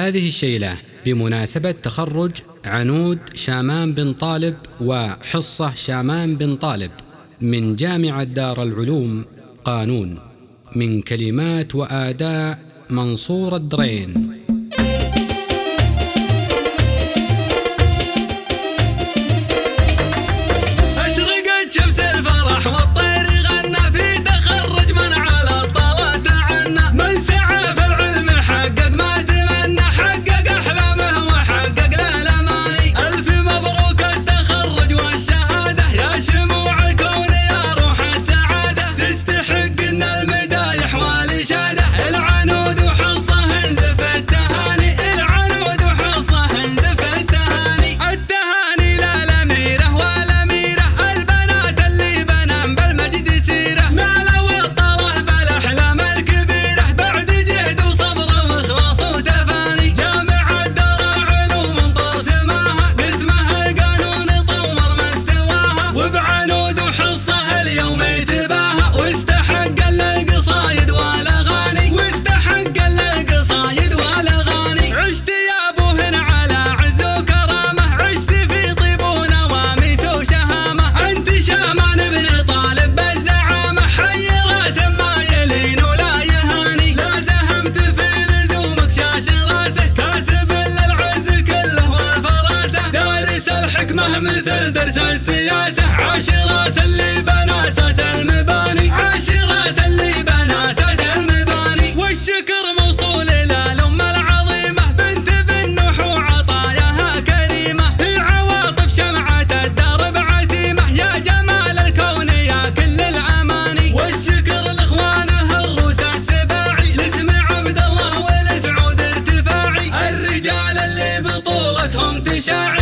هذه الشيلة بمناسبة تخرج عنود شامان بن طالب وحصة شامان بن طالب من جامعة دار العلوم قانون، من كلمات وآداء منصور الدرين. مثل درس السياسة، عاش راس اللي بنى أساس المباني، عاش راس اللي بنى أساس المباني. والشكر موصول إلى الأمة العظيمة بنت بالنوح وعطاياها كريمة، هي عواطف شمعة الدرب عتيمة، يا جمال الكون يا كل الأماني. والشكر لإخوانه الروس السباعي، لاسم عبد الله ولسعود ارتفاعي، الرجال اللي بطولتهم تشاعي.